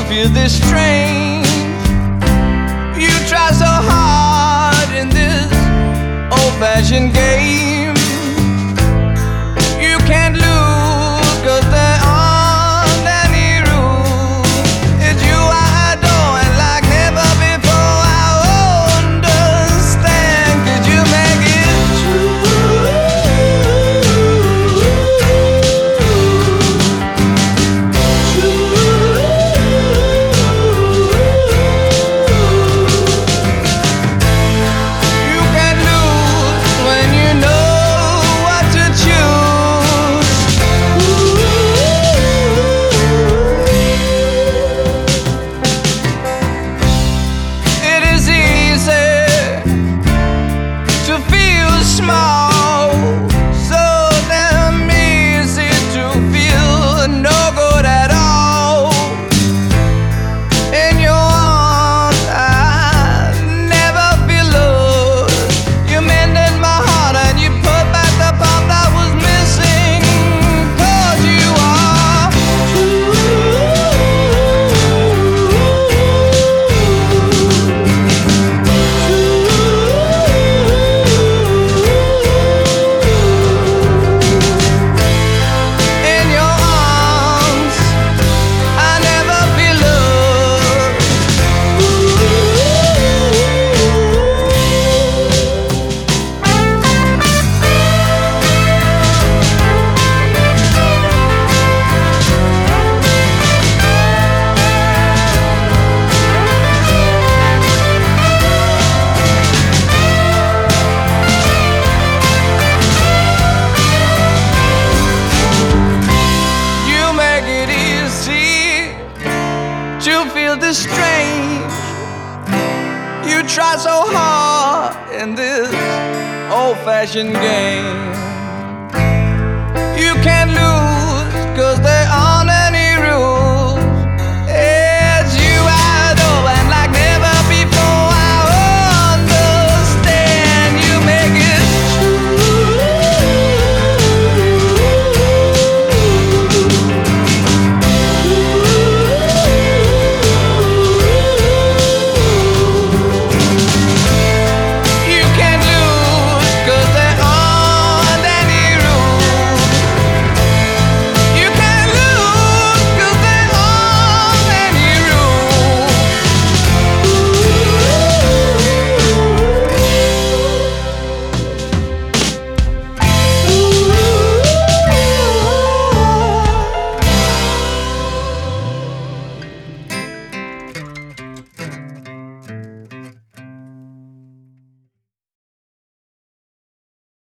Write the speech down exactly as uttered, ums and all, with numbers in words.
feel this strain. You try so hard in this old-fashioned game. You can't lose, 'cause there aren't any rules. It's you I adore, and like never before I understand. Could you make it true? You can't lose when you know what to choose. It is easy to feel small, so damn easy to feel no good at all. In your arms, I never feel lost. You mended my heart and you put back the part that was missing. 'Cause you are in your arms, I never feel lost. You make it easy to feel the strange. You try so hard in this old-fashioned game.